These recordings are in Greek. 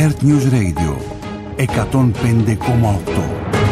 Earth News Radio 105,8.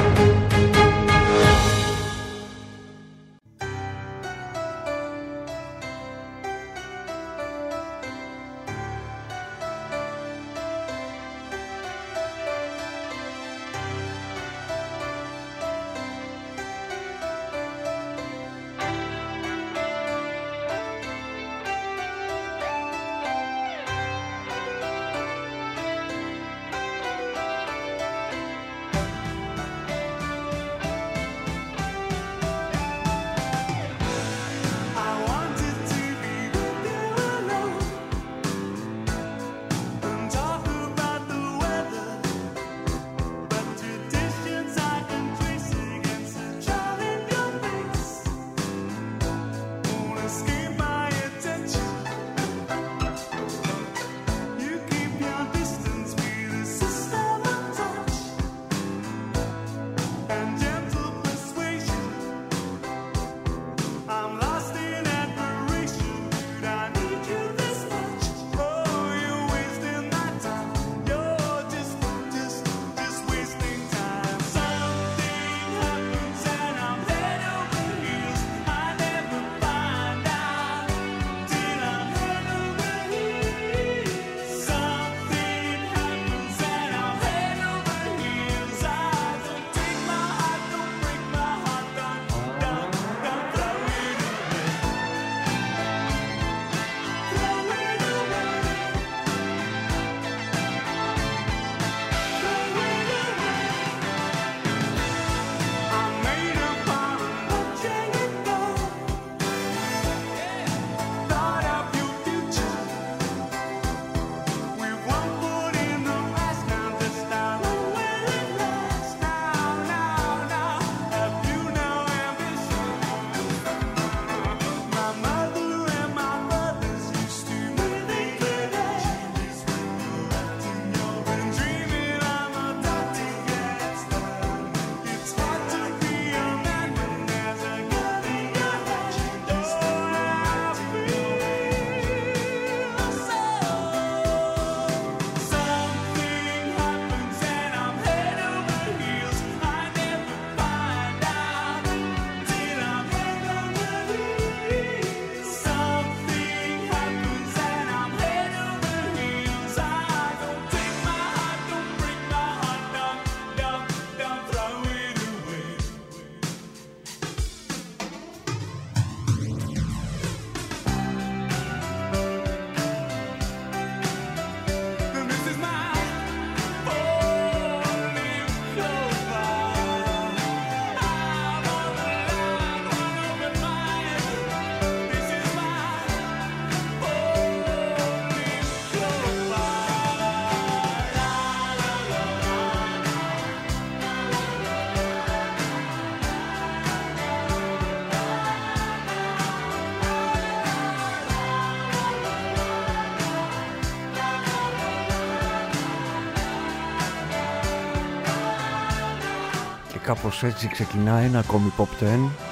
Κάπως έτσι ξεκινά ένα ακόμη Pop 10.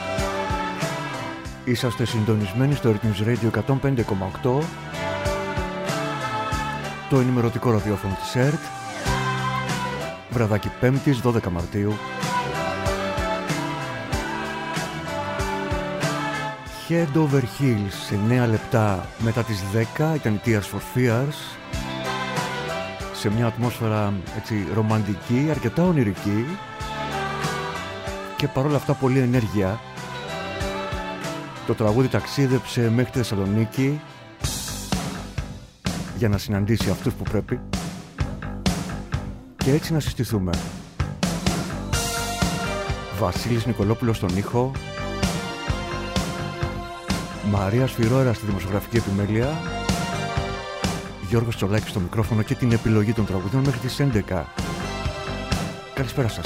Είσαστε συντονισμένοι στο Earth News Radio 105,8, το ενημερωτικό ραδιόφωνο της ΕΡΤ. Βραδάκι Πέμπτης, 12 Μαρτίου. Head Over Heels, σε 9 λεπτά μετά τις 10 ήταν η Tears for Fears, σε μια ατμόσφαιρα έτσι ρομαντική, αρκετά ονειρική και παρόλα αυτά πολύ ενέργεια. Το τραγούδι ταξίδεψε μέχρι τη Θεσσαλονίκη για να συναντήσει αυτούς που πρέπει και έτσι να συστηθούμε. Βασίλης Νικολόπουλος στον ήχο, Μαρία Σφυρόερα στη δημοσιογραφική επιμέλεια, Γιώργος Τσολάκης στο μικρόφωνο και την επιλογή των τραγουδιών μέχρι τις 11. Καλησπέρα σας.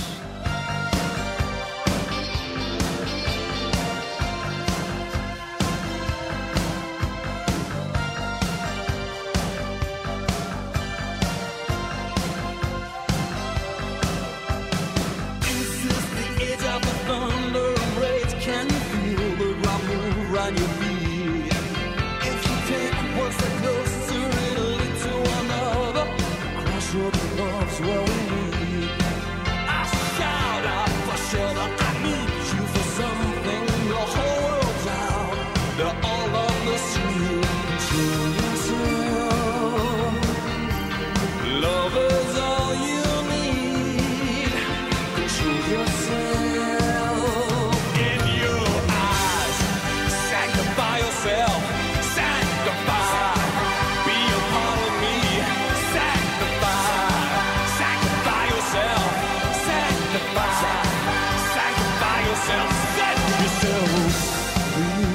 sure the love's what we need. I shout out for sure that I need you for something. The whole world's out, they're all on the street. Control yourself. Love is all you need. Control yourself. In your eyes, sanctify yourself. Sanctify. Be a part of me. Sanctify. Sanctify yourself. Sanctify. Sanctify yourself. Set yourself free.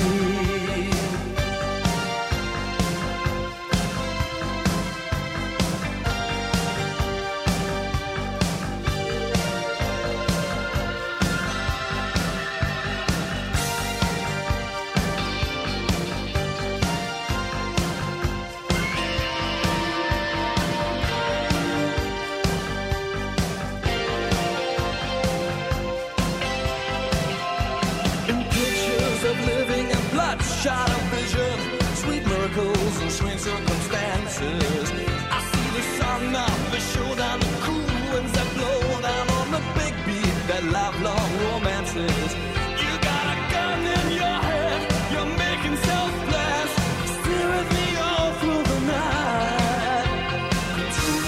Shot of vision, sweet miracles and strange circumstances. I see the sun now, the showdown, the cool winds that blow down on the big beat, that lifelong romances. You got a gun in your head, you're making self-blast, stay with me all through the night. Control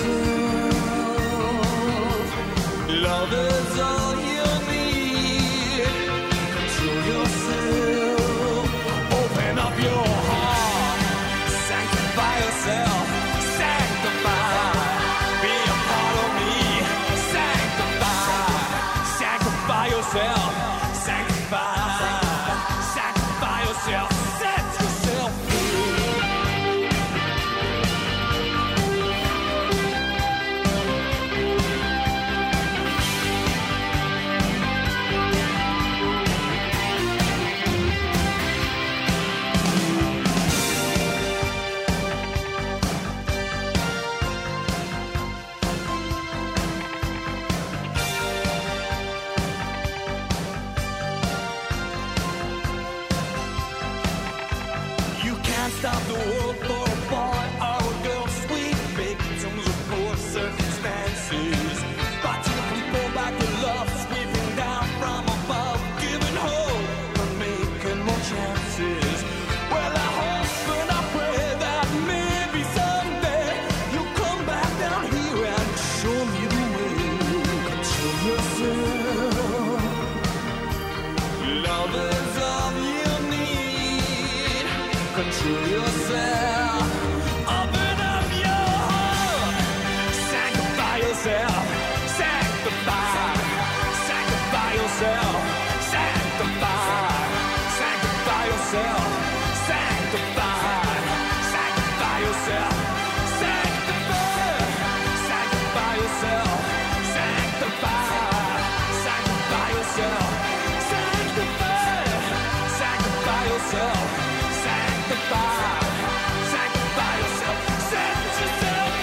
yourself. Love is all you need. Control yourself. Open up your heart, sanctify yourself, sanctify, be a part of me, sanctify, sanctify yourself, sanctify, sanctify yourself, set yourself free. Stop the world for a boy or a girl, sweet victims of poor circumstances. Watching them fall back to love, sweeping down from above, giving hope and making more chances. Well, I hope and I pray that maybe someday you'll come back down here and show me the way. Control yourself. Love is all you need. Control yourself. Open up your heart. Sanctify yourself. Sanctify. Sanctify yourself. Sanctify. Sanctify yourself. Sanctify. Sanctify yourself. Sanctify. Sanctify yourself. Sanctify. Sanctify yourself. Sanctify. Sanctify yourself. Sanctify, sanctify yourself, set yourself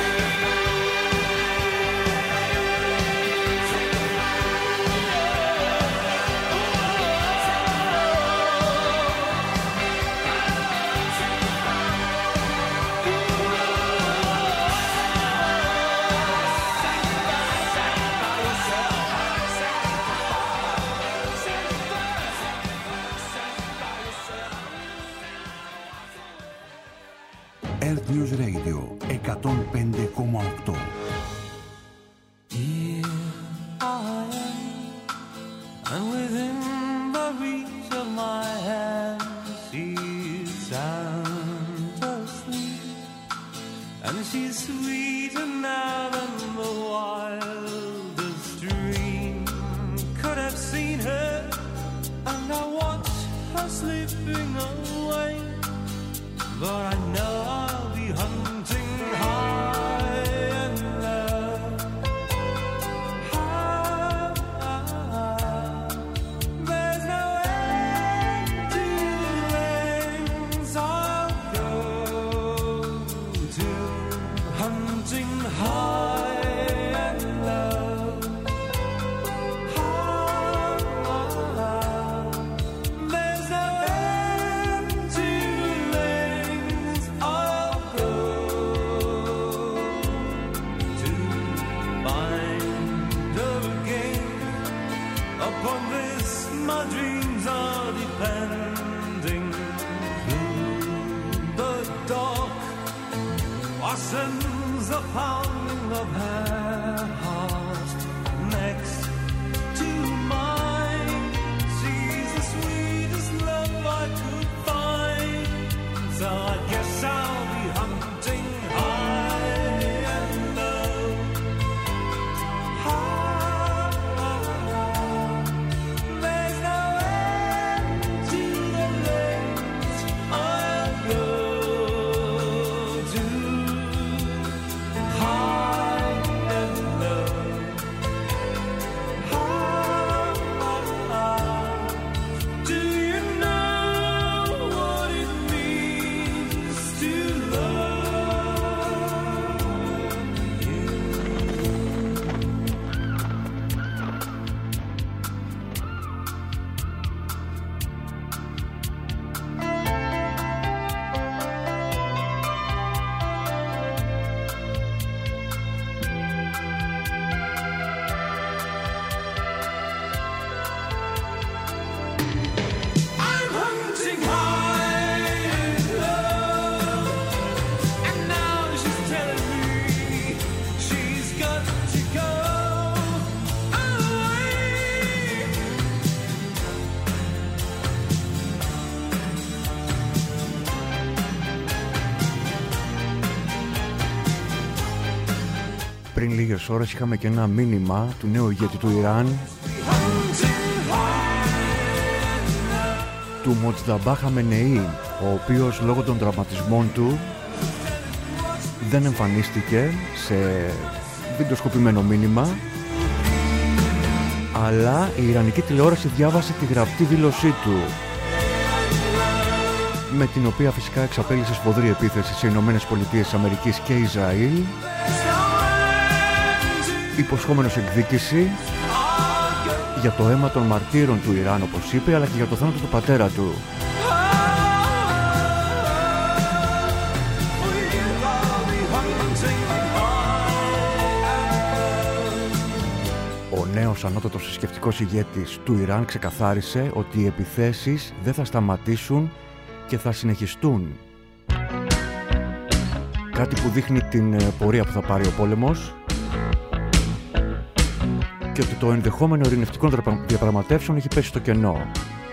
Earth News Radio 105,8. and within the reach of my hand, she's sound asleep, and she's sweeter now than the wildest dream could have seen her, and I watch her slipping away, but I know I'll be hunting high and low. There's no end to the lengths I'll go to, hunting high and low. There's no end to the lengths I'll softens the pounding of her heart next to mine. She's the sweetest love I could find, so I guess I'll be hunting high and low. There's no end to the lengths I'll go to. Πριν λίγες ώρες είχαμε και ένα μήνυμα του νέου ηγέτη του Ιράν, του Μοτζταμπά Χαμενεή, ο οποίος λόγω των τραυματισμών του δεν εμφανίστηκε σε βιντεοσκοπημένο μήνυμα, αλλά η Ιρανική τηλεόραση διάβασε τη γραπτή δήλωσή του, με την οποία φυσικά εξαπέλυσε σφοδρή επίθεση σε Ηνωμένες Πολιτείες Αμερικής και Ισραήλ, υποσχόμενος εκδίκηση για το αίμα των μαρτύρων του Ιράν, όπως είπε, αλλά και για το θάνατο του πατέρα του. Ο νέος ανώτατος θρησκευτικός ηγέτης του Ιράν ξεκαθάρισε ότι οι επιθέσεις δεν θα σταματήσουν και θα συνεχιστούν. Κάτι που δείχνει την πορεία που θα πάρει ο πόλεμος και ότι το ενδεχόμενο ειρηνευτικών διαπραγματεύσεων έχει πέσει στο κενό.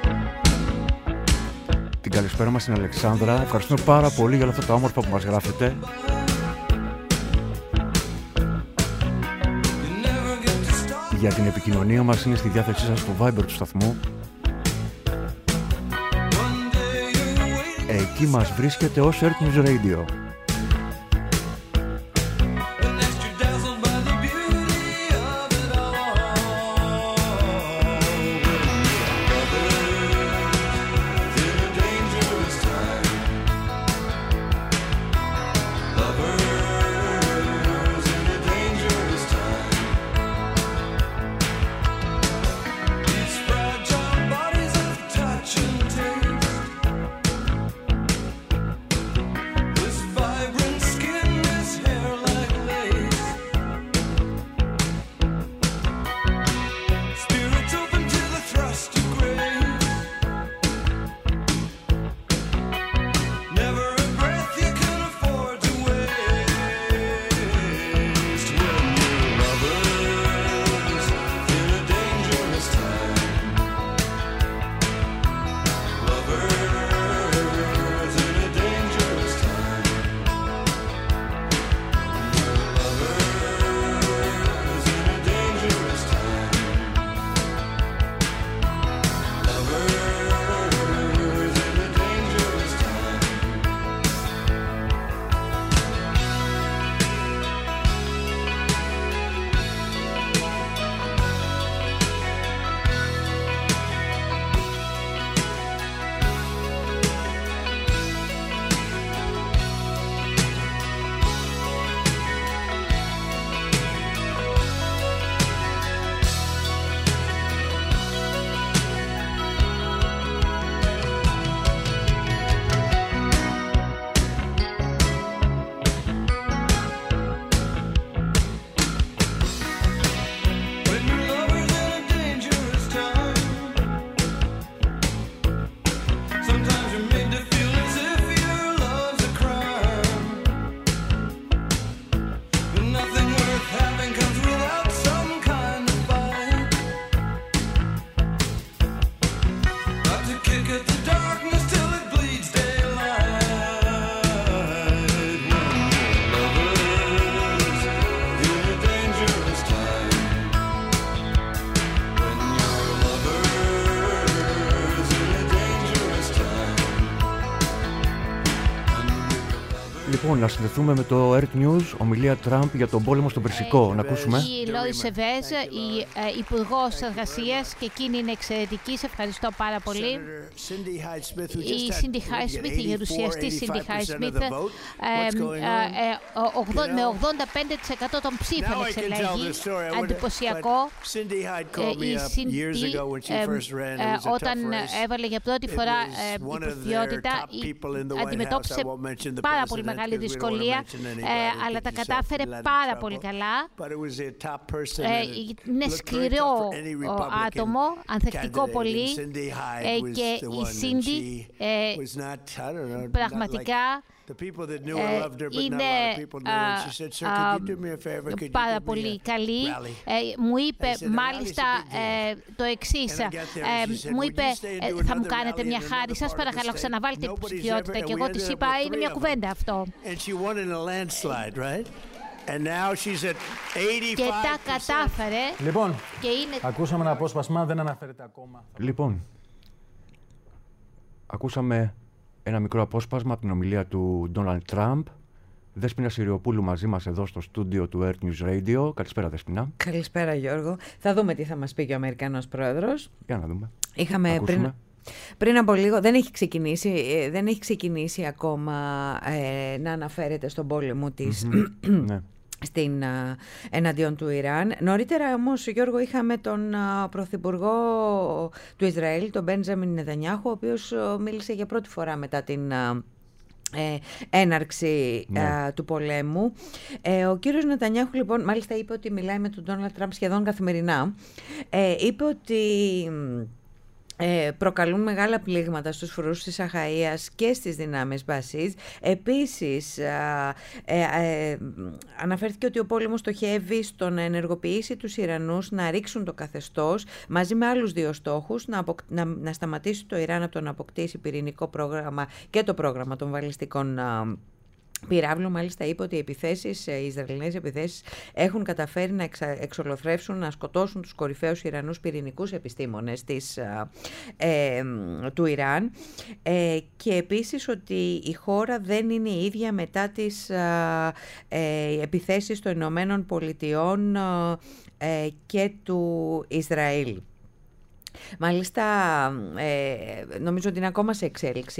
Την καλησπέρα μας στην Αλεξάνδρα. Ευχαριστούμε πάρα πολύ για όλα αυτά τα όμορφα που μας γράφετε. Για την επικοινωνία μας είναι στη διάθεσή σας στο Viber του σταθμού. Εκεί μας βρίσκεται ως Earth News Radio. This Λοιπόν, να συνδεθούμε με το Earth News, ομιλία Τραμπ για τον πόλεμο στο Περσικό. Να ακούσουμε. Η Λόρι Σεβέζ, η Υπουργός Εργασίας, και εκείνη είναι εξαιρετική. Σε ευχαριστώ πάρα πολύ. Η Σίντι Χάι Σμιθ, η γερουσιαστή Σίντι Χάι Σμιθ, με 85% των ψήφων εξελέγει. Εντυπωσιακό. Η Σίντι, όταν έβαλε για πρώτη φορά υποψηφιότητα, αντιμετώπισε πάρα πολύ μεγάλη δυσκολία, αλλά τα κατάφερε πάρα πολύ καλά. Είναι σκληρό άτομο, ανθεκτικό πολύ, και η Σίντι πραγματικά είναι πάρα πολύ καλή. Μου είπε μάλιστα το εξής. Μου είπε, θα μου κάνετε μια χάρη, σας παρακαλώ ξαναβάλτε υποψηφιότητα. Και εγώ της είπα, είναι μια κουβέντα αυτό. Και τα κατάφερε. Λοιπόν, και είναι... ακούσαμε ένα απόσπασμα, δεν αναφέρεται ακόμα. Λοιπόν, ακούσαμε ένα μικρό απόσπασμα από την ομιλία του Ντόναλντ Τραμπ. Δέσποινα Συριοπούλου μαζί μας εδώ στο στούντιο του Earth News Radio. Καλησπέρα, Δέσποινα. Καλησπέρα, Γιώργο. Θα δούμε τι θα μας πει και ο Αμερικανός πρόεδρος. Για να δούμε. Είχαμε πριν από λίγο, δεν έχει ξεκινήσει ακόμα να αναφέρεται στον πόλεμο της ναι. εναντίον του Ιράν. Νωρίτερα όμως, Γιώργο, είχαμε τον Πρωθυπουργό του Ισραήλ, τον Μπέντζαμιν Νετανιάχου, ο οποίος μίλησε για πρώτη φορά μετά την έναρξη του πολέμου. Ο κύριος Νετανιάχου, λοιπόν, μάλιστα είπε ότι μιλάει με τον Ντόναλντ Τραμπ σχεδόν καθημερινά. Είπε ότι προκαλούν μεγάλα πλήγματα στους φρουρούς της Αχαΐας και στις δυνάμεις Μπασίζ. Επίσης, αναφέρθηκε ότι ο πόλεμος στοχεύει στο να ενεργοποιήσει τους Ιρανούς να ρίξουν το καθεστώς, μαζί με άλλους δύο στόχους, να σταματήσει το Ιράν από το να αποκτήσει πυρηνικό πρόγραμμα και το πρόγραμμα των βαλιστικών πυράβλου. Μάλιστα είπε ότι οι Ισραηλινές επιθέσεις έχουν καταφέρει να εξολοθρεύσουν, να σκοτώσουν τους κορυφαίους Ιρανούς πυρηνικούς επιστήμονες του Ιράν, και επίσης ότι η χώρα δεν είναι η ίδια μετά τις επιθέσεις των Ηνωμένων Πολιτειών και του Ισραήλ. Μάλιστα, νομίζω ότι είναι ακόμα σε εξέλιξη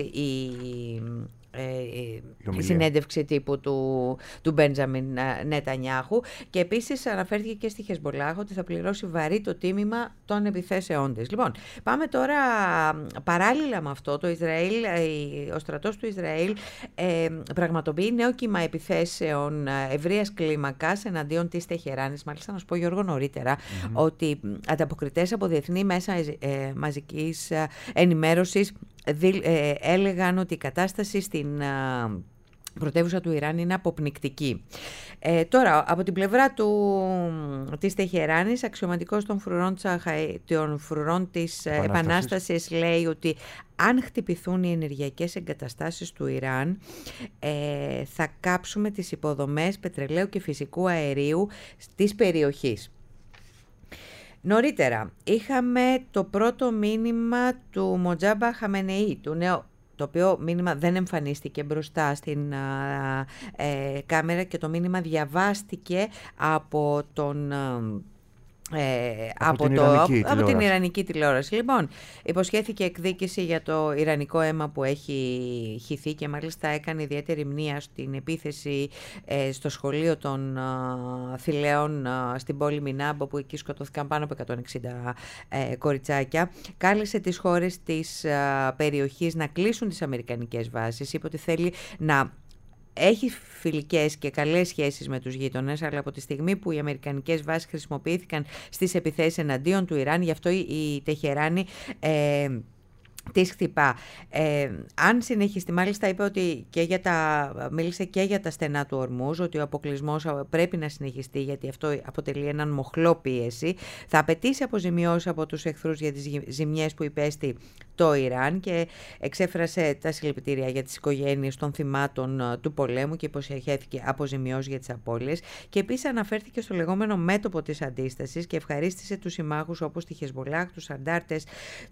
η συνέντευξη τύπου του Μπέντζαμιν Νετανιάχου, και επίσης αναφέρθηκε και στη Χεσμπολάχ ότι θα πληρώσει βαρύ το τίμημα των επιθέσεών της. Λοιπόν, πάμε τώρα παράλληλα με αυτό. Ο στρατός του Ισραήλ πραγματοποιεί νέο κύμα επιθέσεων ευρείας κλίμακας εναντίον της Τεχεράνης. Μάλιστα, να σου πω, Γιώργο, νωρίτερα ότι ανταποκριτές από διεθνή μέσα μαζικής ενημέρωσης έλεγαν ότι η κατάσταση στην πρωτεύουσα του Ιράν είναι αποπνικτική. Τώρα, από την πλευρά της Τεχεράνης, αξιωματικός των φρουρών της Επανάστασης λέει ότι αν χτυπηθούν οι ενεργειακές εγκαταστάσεις του Ιράν, θα κάψουμε τις υποδομές πετρελαίου και φυσικού αερίου της περιοχής. Νωρίτερα είχαμε το πρώτο μήνυμα του Μοτζάμπα Χαμενεή, του νέου, το οποίο μήνυμα δεν εμφανίστηκε μπροστά στην κάμερα, και το μήνυμα διαβάστηκε από τον... από την Ιρανική τηλεόραση. Λοιπόν, υποσχέθηκε εκδίκηση για το ιρανικό αίμα που έχει χυθεί, και μάλιστα έκανε ιδιαίτερη μνήα στην επίθεση στο σχολείο των Θηλαίων στην πόλη Μινάμπο, που εκεί σκοτώθηκαν πάνω από 160 κοριτσάκια. Κάλεσε τις χώρες της περιοχής να κλείσουν τις αμερικανικές βάσεις. Είπε ότι θέλει να έχει φιλικές και καλές σχέσεις με τους γείτονες, αλλά από τη στιγμή που οι αμερικανικές βάσεις χρησιμοποιήθηκαν στις επιθέσεις εναντίον του Ιράν, γι' αυτό η Τεχεράνη τις χτυπά. Αν συνεχιστεί, μάλιστα είπε ότι μίλησε και για τα στενά του Ορμούζ, ότι ο αποκλεισμός πρέπει να συνεχιστεί, γιατί αυτό αποτελεί έναν μοχλό πίεση. Θα απαιτήσει αποζημιώσεις από τους εχθρούς για τις ζημιές που υπέστη το Ιράν, και εξέφρασε τα συλληπιτήρια για τις οικογένειες των θυμάτων του πολέμου και υποσχέθηκε αποζημιώσεις για τις απώλειες. Και επίσης αναφέρθηκε στο λεγόμενο μέτωπο της αντίστασης και ευχαρίστησε τους συμμάχους όπως τη Χεσμπολάχ, τους αντάρτες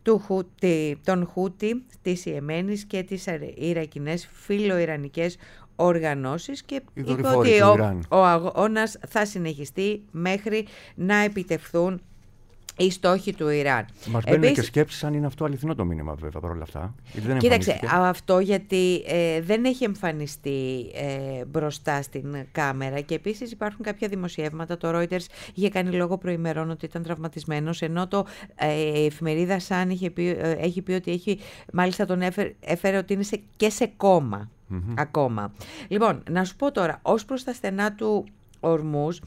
των Χούτι της Ιεμένης και τις Ιρακινές φιλοϊρανικές οργανώσεις και είπε ότι ο αγώνας θα συνεχιστεί μέχρι να επιτευχθούν οι στόχοι του Ιράν. Μας μπαίνουν και σκέψεις αν είναι αυτό αληθινό το μήνυμα, βέβαια, παρόλα αυτά. Κοίταξε, αυτό γιατί δεν έχει εμφανιστεί μπροστά στην κάμερα και επίσης υπάρχουν κάποια δημοσιεύματα. Το Reuters είχε κάνει λόγο προημερών ότι ήταν τραυματισμένος, ενώ η εφημερίδα Sun έχει πει ότι μάλιστα τον έφερε ότι είναι και σε κόμμα ακόμα. Λοιπόν, να σου πω τώρα, ως προς τα στενά του ορμούς,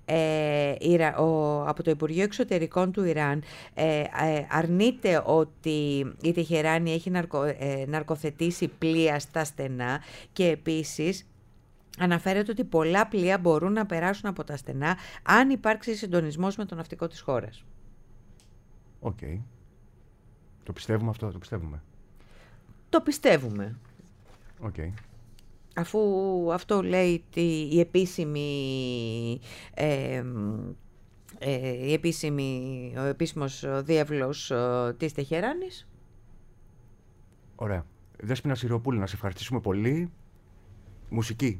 από το Υπουργείο Εξωτερικών του Ιράν αρνείται ότι η Τεχεράνη έχει ναρκοθετήσει πλοία στα στενά και επίσης αναφέρεται ότι πολλά πλοία μπορούν να περάσουν από τα στενά αν υπάρξει συντονισμός με το ναυτικό της χώρας. Οκ. Το πιστεύουμε αυτό, το πιστεύουμε. Το πιστεύουμε. Οκ. Αφού αυτό λέει ο επίσημος διάβλος της Τεχεράνης. Ωραία. Δέσποινα Σιροπούλη, να σε ευχαριστήσουμε πολύ. Μουσική.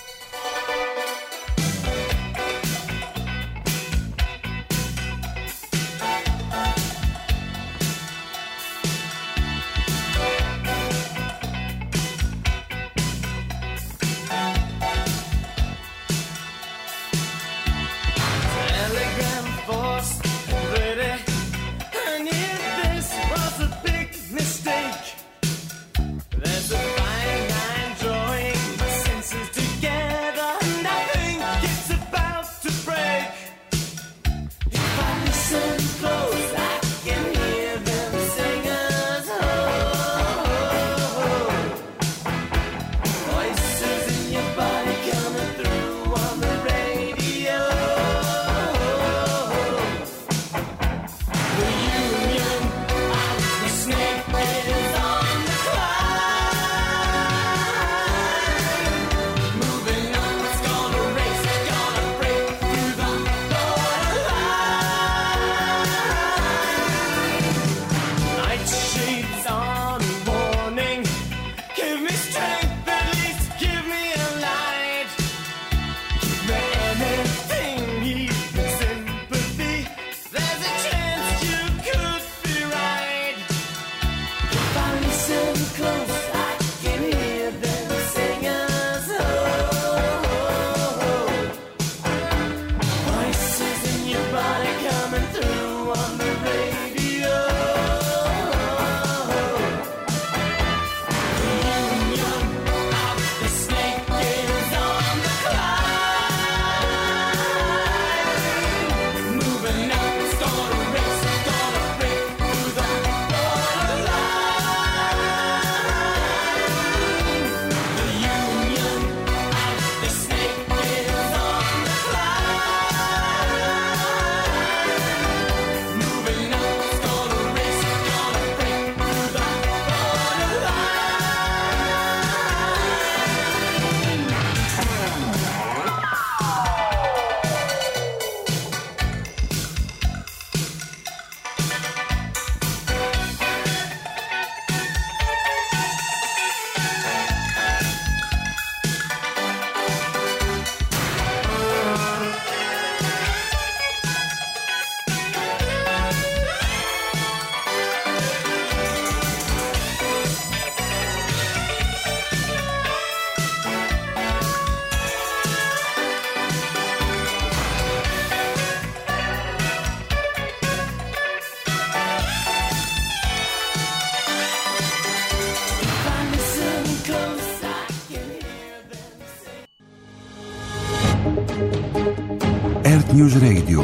News Radio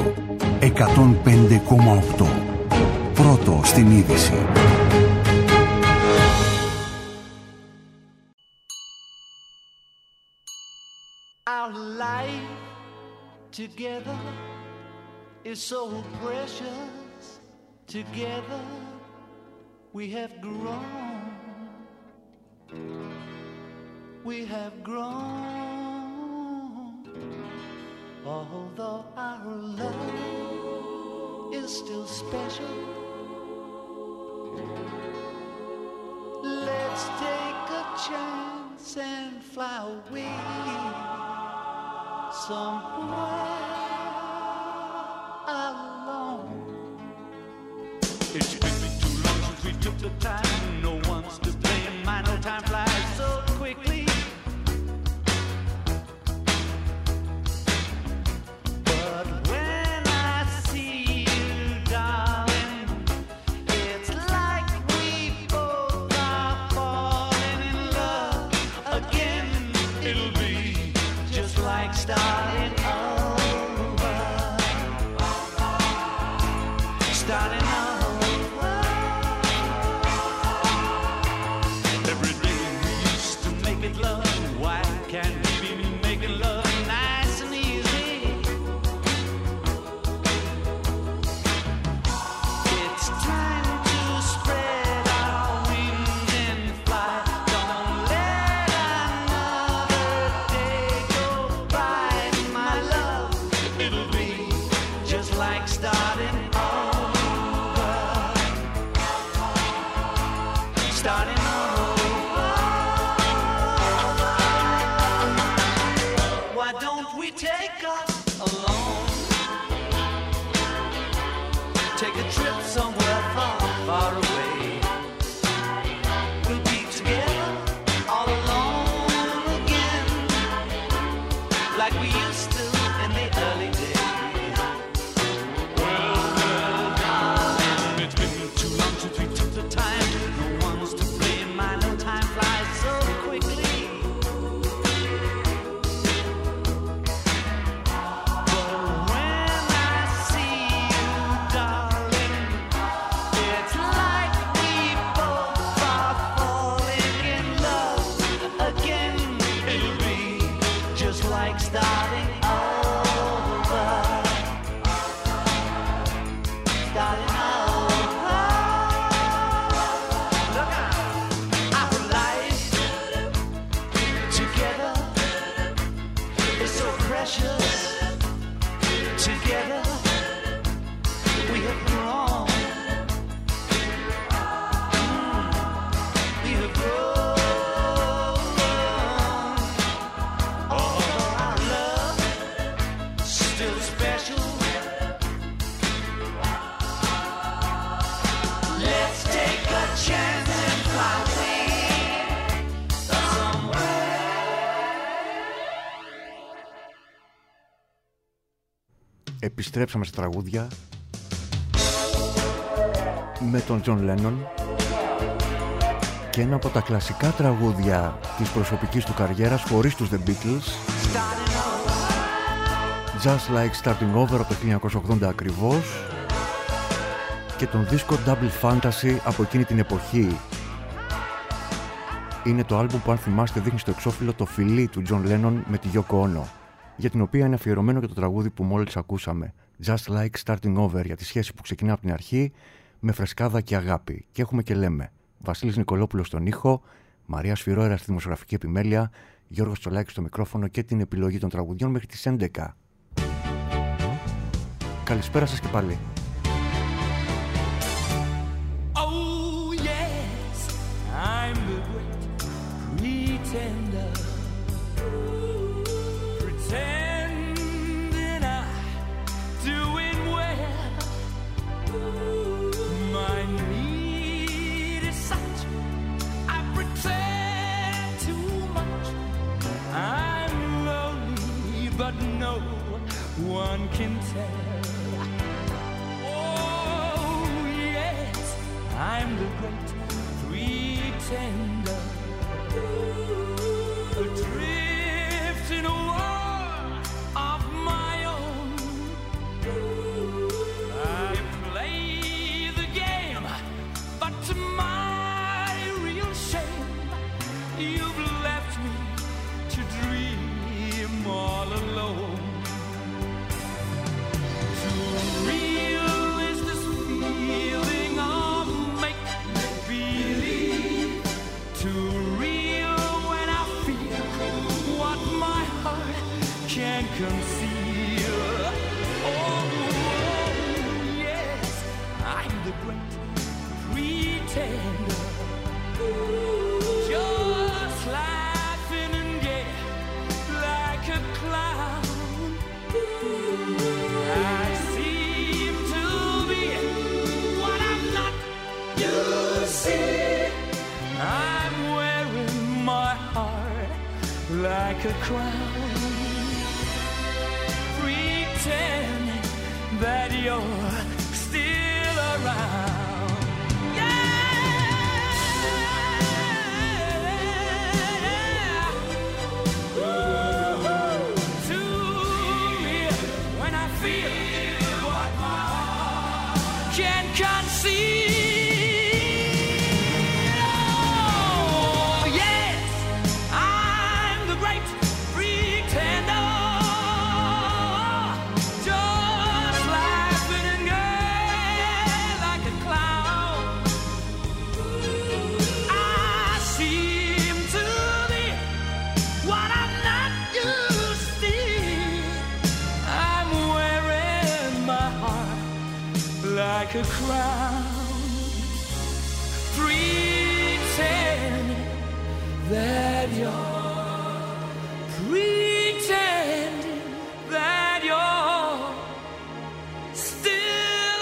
105,8. Πρώτο στην είδηση. Our life together is so precious. Together we have grown. We have grown. Although our love is still special, let's take a chance and fly away somewhere alone. It's been too long since we took the time. No one's to blame. My no time flies so quickly. But when I see you, darling, it's like we both are falling in love again. It'll be just like starting over. Starting over. Every day we used to make it love. Why can't we be making love nice and easy? It's time to spread our wings and fly. Don't let another day go by, my love. It'll be just like starting over. Starting over. Why don't we take us alone? Take a trip somewhere far, far away. We'll be together all alone again, like we used to in the early days. Well, darling, it's been too long since we took the time. No one's to blame. My no time flies so quickly. But when I see you, darling, it's like we both are falling in love again. It'll be just like starting over. Starting over. Look out. Our life together is so precious. Together we have grown. We have grown. Although our love still special. Let's take a chance and fly away somewhere. Επιστρέψαμε στα τραγούδια με τον Τζον Λένον και ένα από τα κλασικά τραγούδια της προσωπικής του καριέρας χωρίς τους The Beatles, Just Like Starting Over από το 1980 ακριβώς, και τον δίσκο Double Fantasy από εκείνη την εποχή. Είναι το άλμπουμ που, αν θυμάστε, δείχνει στο εξώφυλλο το φιλί του Τζον Λένον με τη Yoko Ono, για την οποία είναι αφιερωμένο και το τραγούδι που μόλις ακούσαμε, Just Like Starting Over, για τη σχέση που ξεκινά από την αρχή με φρεσκάδα και αγάπη. Και έχουμε και λέμε Βασίλης Νικολόπουλος στον ήχο, Μαρία Σφυρόερα στη δημοσιογραφική επιμέλεια, Γιώργος Τσολάκης στο μικρόφωνο και την επιλογή των τραγουδιών μέχρι τις 11. Καλησπέρα σας και πάλι. Oh yes, I'm the great pretender, pretending I'm doing well. My need is such, I pretend too much. I'm lonely, but no one can tell. Oh yes, I'm the great pretender, adrift in a world of my own. I play the game, but to my real shame, you've left me to dream all alone. Too real is this feeling of make-believe. Too real when I feel what my heart can't conceal. Oh, yes, I'm the great pretender, just laughing and a crown. Pretend that you're still around. Yeah. To me, when I feel what my heart can't conceive. Oh, yes, I'm the great pretender. Just laughing and gay like a clown. I seem to be what I'm not, you see. I'm wearing my heart like a crown. Pretend that you're pretending that you're still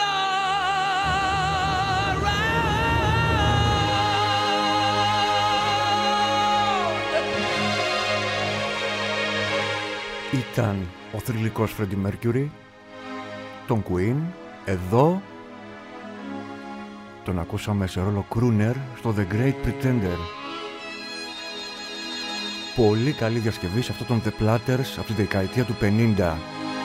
around. Ήταν ο θρυλικός Freddie Mercury, τον Queen. Εδώ τον ακούσαμε σε ρόλο crooner στο The Great Pretender. Πολύ καλή διασκευή σε αυτό τον The Platters από τη δεκαετία του 50.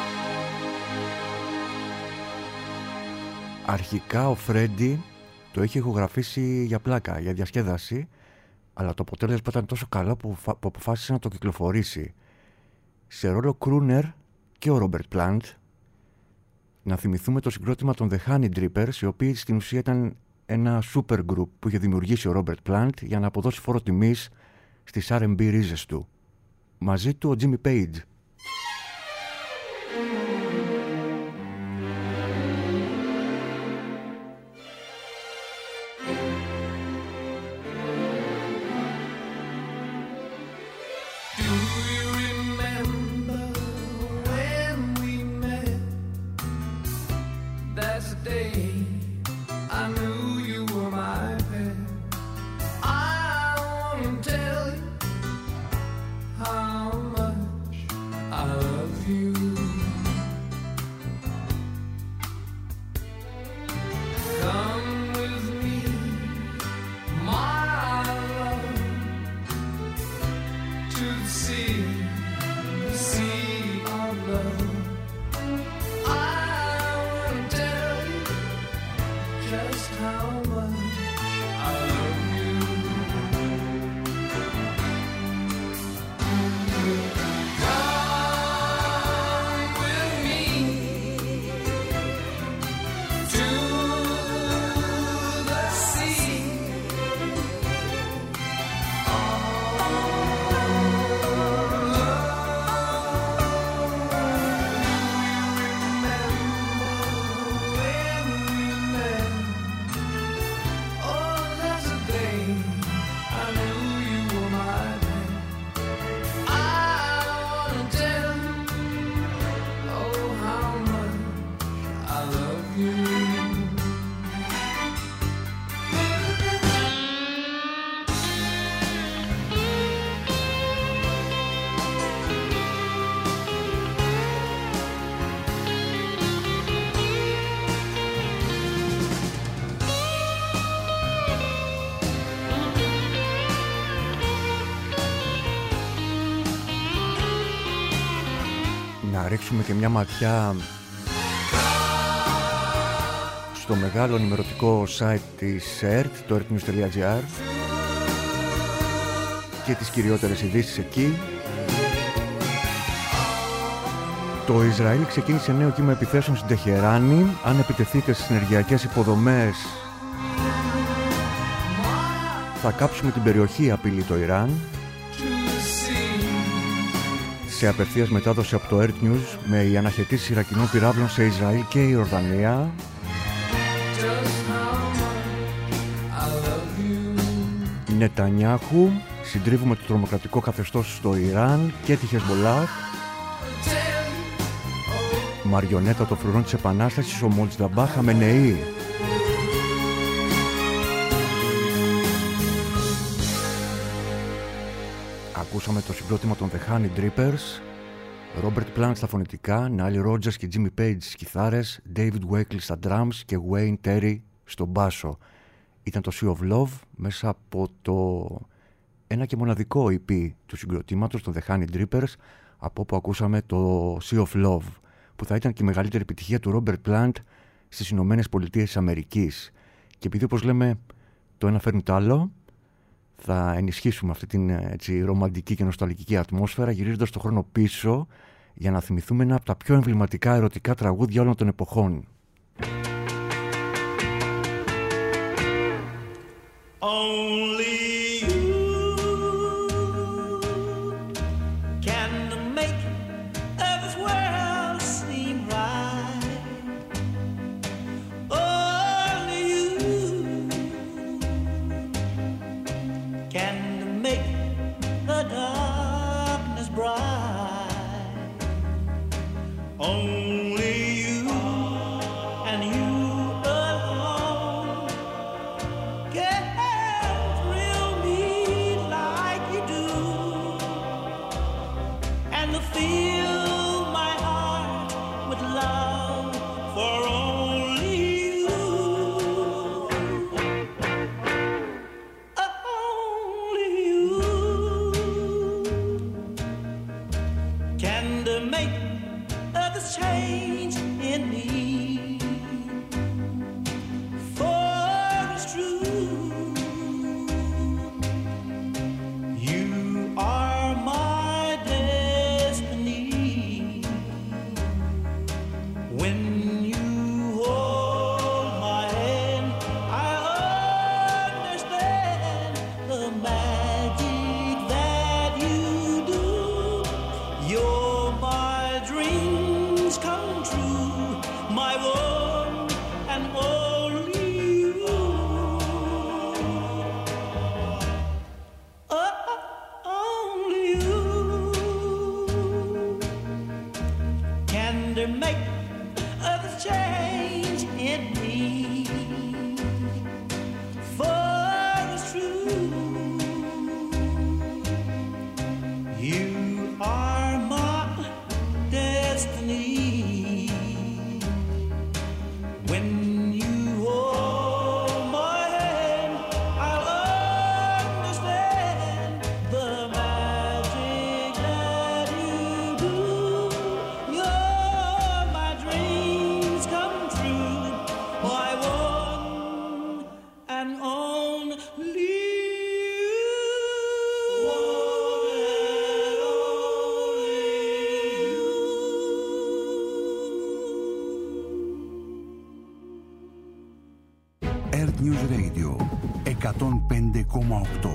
Αρχικά ο Φρέντι το είχε ηχογραφήσει για πλάκα, για διασκέδαση, αλλά το αποτέλεσμα ήταν τόσο καλό που αποφάσισε να το κυκλοφορήσει. Σε ρόλο crooner και ο Robert Plant. Να θυμηθούμε το συγκρότημα των The Honey Drippers, οι οποίοι στην ουσία ήταν ένα super group που είχε δημιουργήσει ο Robert Plant για να αποδώσει φόρο τιμής στις R&B ρίζες του. Μαζί του ο Jimmy Page. Να ρίξουμε και μια ματιά στο μεγάλο ενημερωτικό site της ERT, το ertnews.gr, και τις κυριότερες ειδήσεις εκεί. Το Ισραήλ ξεκίνησε νέο κύμα επιθέσεων στην Τεχεράνη. Αν επιτεθείτε στις ενεργειακές υποδομές, θα κάψουμε την περιοχή, απειλεί το Ιράν. Σε απευθείας μετάδοση από το Earth News, με οι αναχαιτήσεις Ιρακινών πυράβλων σε Ισραήλ και Ιορδανία. Νετανιάχου, συντρίβουμε το τρομοκρατικό καθεστώς στο Ιράν και τη Χεσμολάχ. Μαριονέτα των φρουρών της Επανάστασης, ο Μολτζνταμπά Χαμενεή. ακούσαμε το συγκρότημα των The Honey Drippers, Robert Plant στα φωνητικά, Nile Rodgers και Jimmy Page στις κιθάρες, David Weckl στα drums και Wayne Terry στο μπάσο. Ήταν το Sea of Love μέσα από το ένα και μοναδικό EP του συγκροτήματος των The Honey Drippers, από όπου ακούσαμε το Sea of Love, που θα ήταν και η μεγαλύτερη επιτυχία του Robert Plant στις Ηνωμένες Πολιτείες της Αμερικής. Και επειδή, όπως λέμε, το ένα φέρνει το άλλο, θα ενισχύσουμε αυτή την έτσι, ρομαντική και νοσταλγική ατμόσφαιρα γυρίζοντας το χρόνο πίσω για να θυμηθούμε ένα από τα πιο εμβληματικά ερωτικά τραγούδια όλων των εποχών. Only you can make this world seem right. Only you can make the darkness bright. Only you and you alone can thrill me like you do, and fill my heart with love for only you. Only you can make this change in me. Earth News Radio 105,8.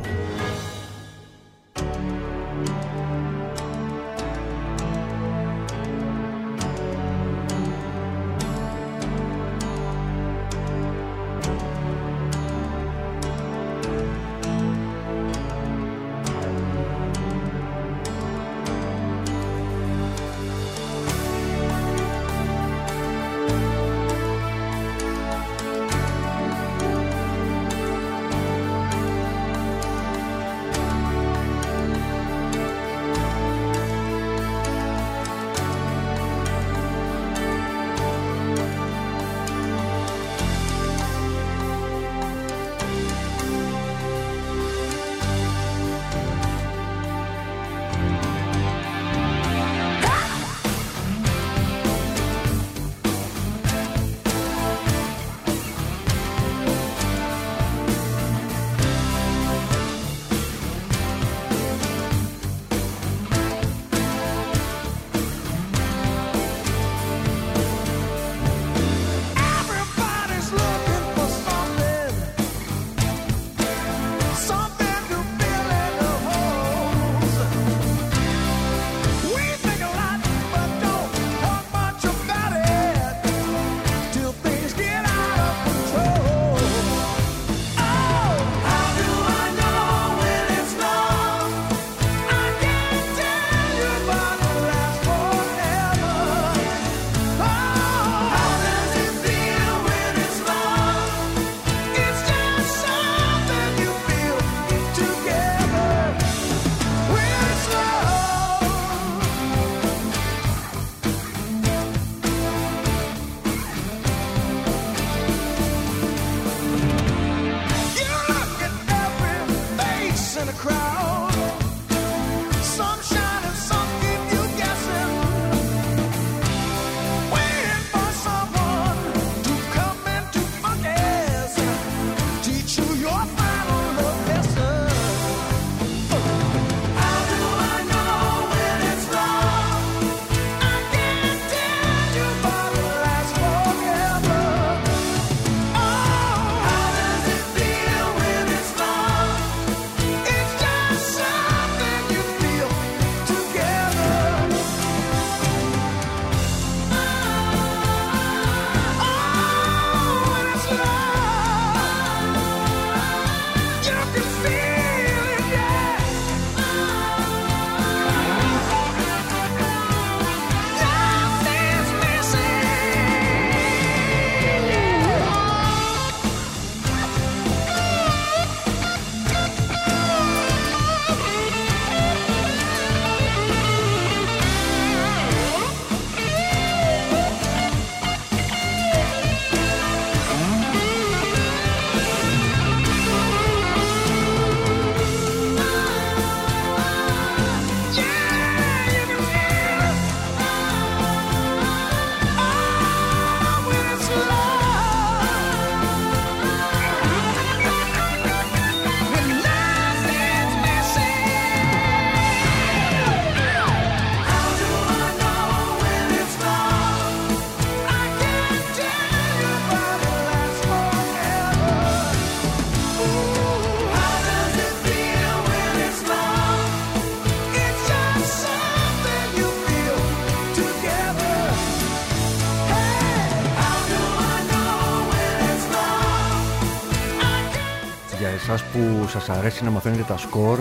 εσάς που σας αρέσει να μαθαίνετε τα σκορ,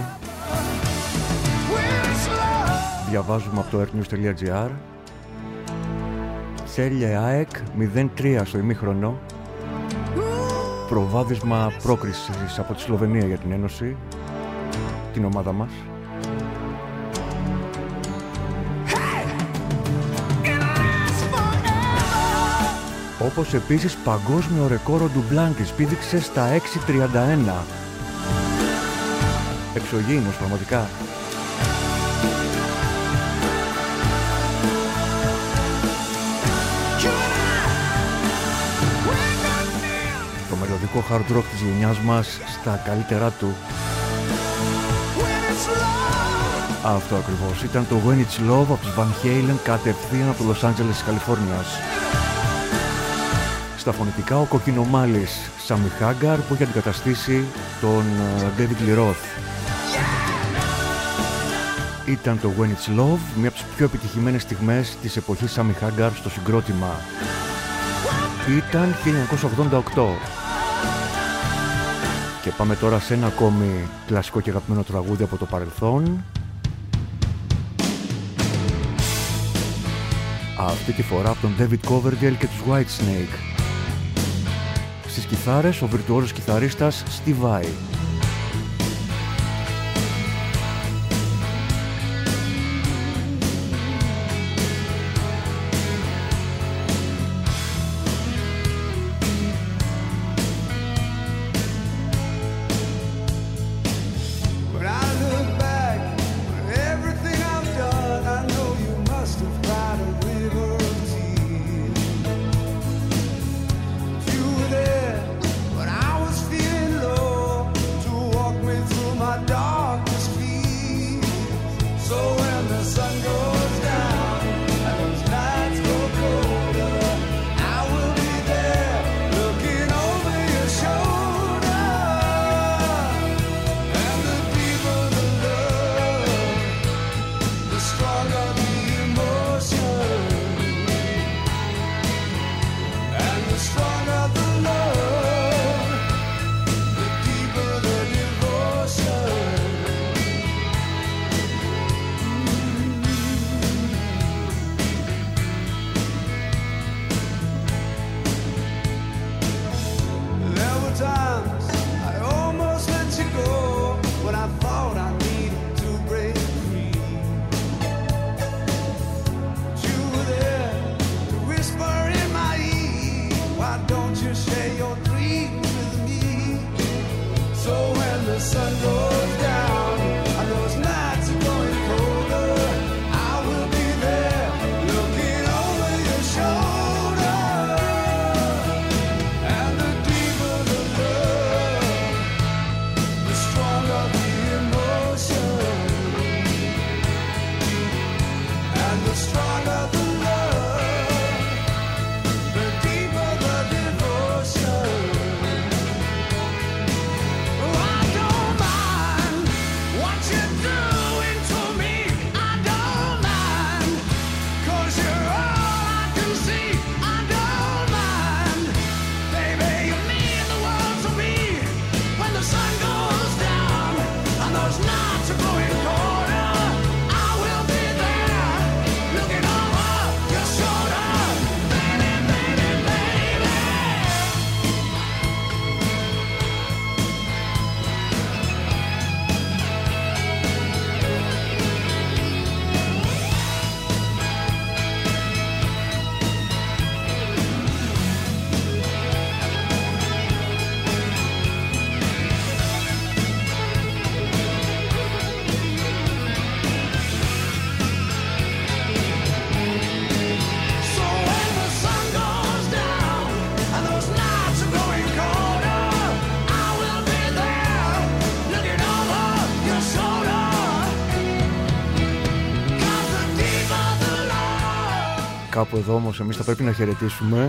διαβάζουμε από το earthnews.gr. Celje ΑΕΚ 0-3 στο ημίχρονο. Προβάδισμα πρόκρισης από τη Σλοβενία για την Ένωση, την ομάδα μας. Όπως επίσης παγκόσμιο ρεκόρ ο Ντουμπλάντης πήδηξε στα 6.31. Εξωγήινος πραγματικά. Το μελωδικό hard rock της γενιάς μας στα καλύτερά του. Αυτό ακριβώς ήταν το When It's Love από τους Van Halen, κατευθείαν από το Los Angeles της Καλιφόρνιας. Στα φωνητικά ο κοκκινομάλης Σάμι Χάγκαρ που έχει αντικαταστήσει τον David Lee Roth. Ήταν το When It's Love, μία από τις πιο επιτυχημένες στιγμές της εποχής Σάμι Χάγκαρ στο συγκρότημα. Ήταν 1988. Και πάμε τώρα σε ένα ακόμη κλασικό και αγαπημένο τραγούδι από το παρελθόν. Αυτή τη φορά από τον David Coverdale και τους Whitesnake. Στις κιθάρες ο βιρτουόζος κιθαρίστας Steve Vai. Κάπου εδώ όμως εμείς θα πρέπει να χαιρετήσουμε.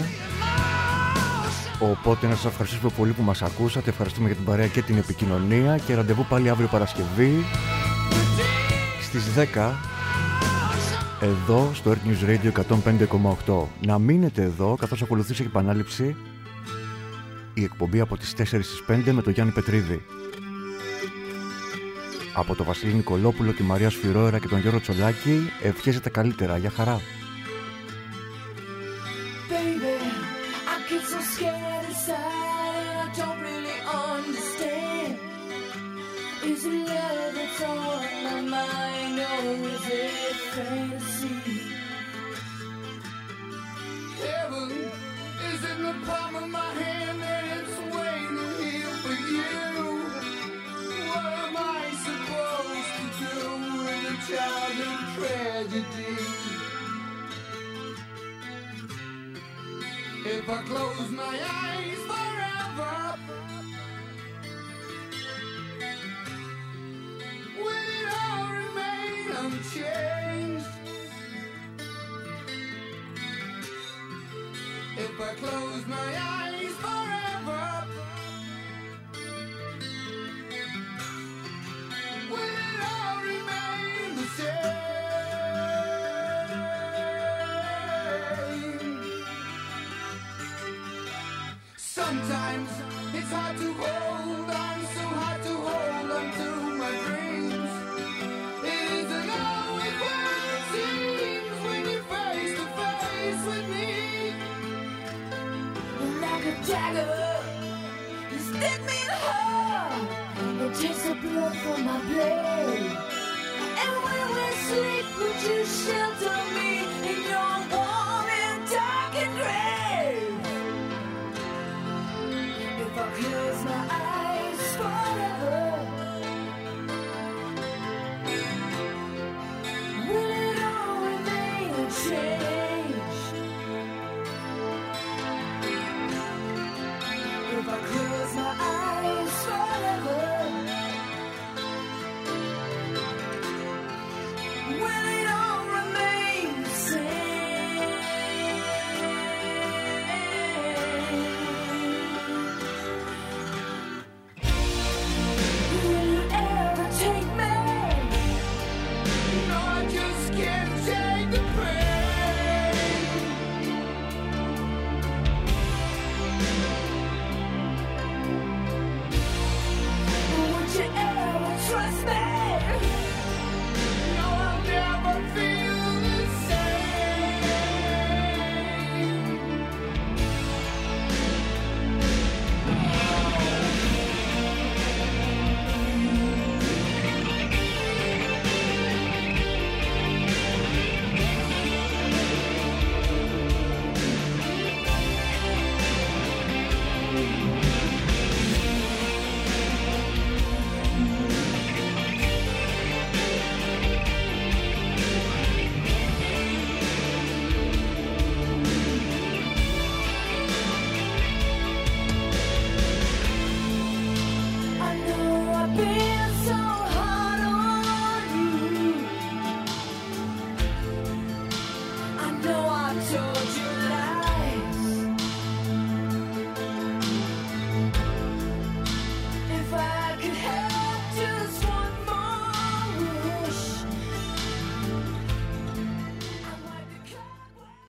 Οπότε να σας ευχαριστήσουμε πολύ που μας ακούσατε. Ευχαριστούμε για την παρέα και την επικοινωνία. Και ραντεβού πάλι αύριο Παρασκευή στις 10 εδώ στο Earth News Radio 105,8. Να μείνετε εδώ καθώς ακολουθήσει η επανάληψη η εκπομπή από τις 4 στις 5 με τον Γιάννη Πετρίδη. Από τον Βασίλη Νικολόπουλο, τη Μαρία Σφυρόερα και τον Γιώργο Τσολάκη, ευχές τα καλύτερα. Για χαρά. If I close my eyes forever, will it all remain unchanged? If I close my eyes forever, will it all remain the same? Sometimes it's hard to hold on, so hard to hold on to my dreams. It isn't always what it seems when you're face to face with me. Like a dagger, you stick me in the heart and takes the blood from my blade. And when we sleep, would you shelter